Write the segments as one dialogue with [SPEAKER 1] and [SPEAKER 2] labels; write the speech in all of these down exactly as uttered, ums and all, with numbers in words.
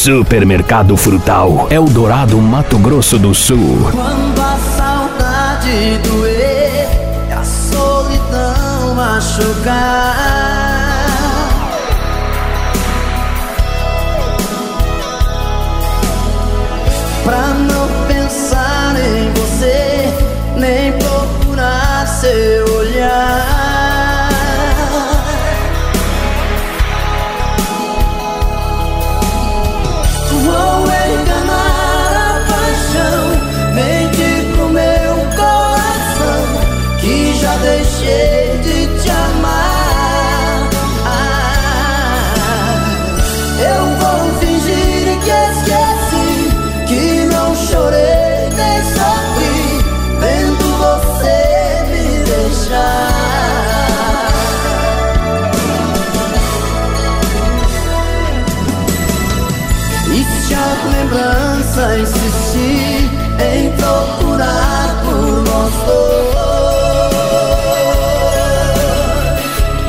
[SPEAKER 1] Supermercado Frutal, Eldorado, Mato Grosso do Sul.
[SPEAKER 2] Quando a saudade doer e a solidão machucar, pra não pensar em você, nem procurar seu olhar, vou enganar a paixão, mentir pro meu coração, que já deixei de te amar. Ah, eu vou fingir que esqueci, que não chorei nem sofri, vendo você me deixar. E se a lembrança insistir em procurar por nós dois,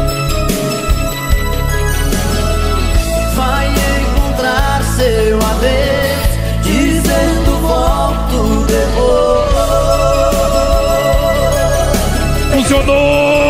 [SPEAKER 2] vai encontrar seu adeus, dizendo volto depois.
[SPEAKER 3] Funcionou!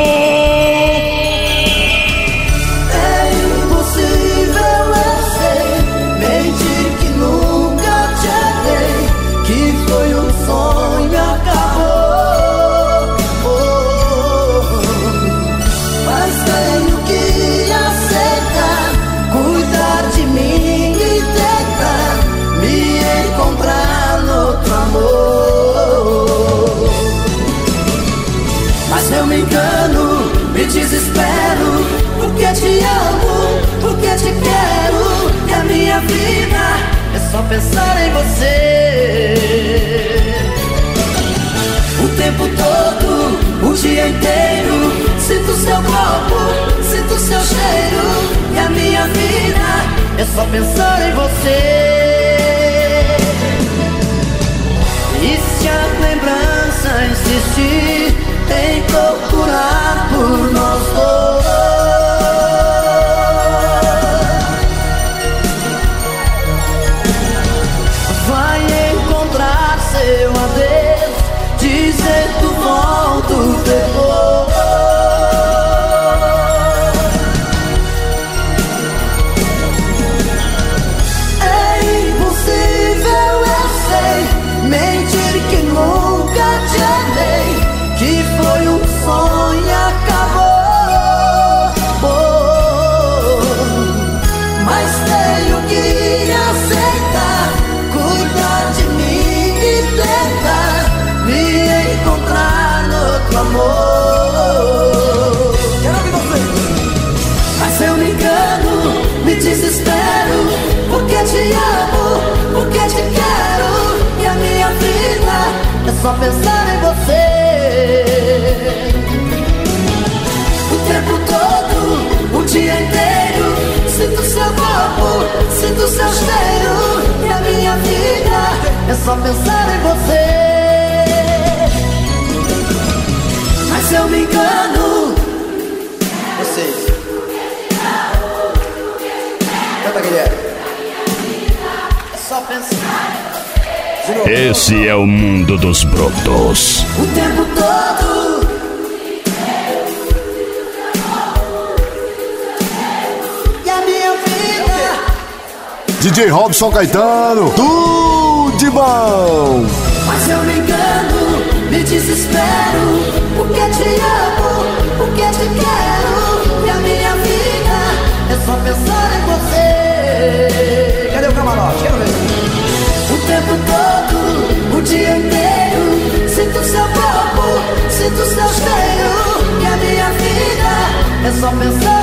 [SPEAKER 2] Eu me engano, me desespero, porque te amo, porque te quero, e a minha vida é só pensar em você. O tempo todo, o dia inteiro, sinto seu corpo, sinto seu cheiro, e a minha vida é só pensar em você. E se a lembrança insistir em procurar por nós dois, vai encontrar seu adeus, dizendo volto depois. É impossível, eu sei, mentir que nunca te amei, que foi um sonho e acabou. Oh, mas tenho que aceitar, cuidar de mim e tentar me encontrar no outro amor. Quero ouvir você. Mas eu me engano, me desespero, porque te amo, porque te quero, e a minha vida é só pensar em você. O tempo todo, o dia inteiro, sinto seu corpo, sinto seu cheiro, e a minha vida é só pensar em você. Mas eu me engano. Vocês canta, Guilherme. É só pensar.
[SPEAKER 1] Esse é o mundo dos brotos.
[SPEAKER 2] O tempo todo. E a minha vida.
[SPEAKER 4] D J Robson Caetano, tudo de bom.
[SPEAKER 2] Mas eu me engano, me desespero, porque te amo, porque te quero, e a minha vida é só pensar em você. Cadê o camarote? Quero ver. O tempo todo, o dia inteiro, sinto seu corpo, sinto seu cheiro, e a minha vida é só pensar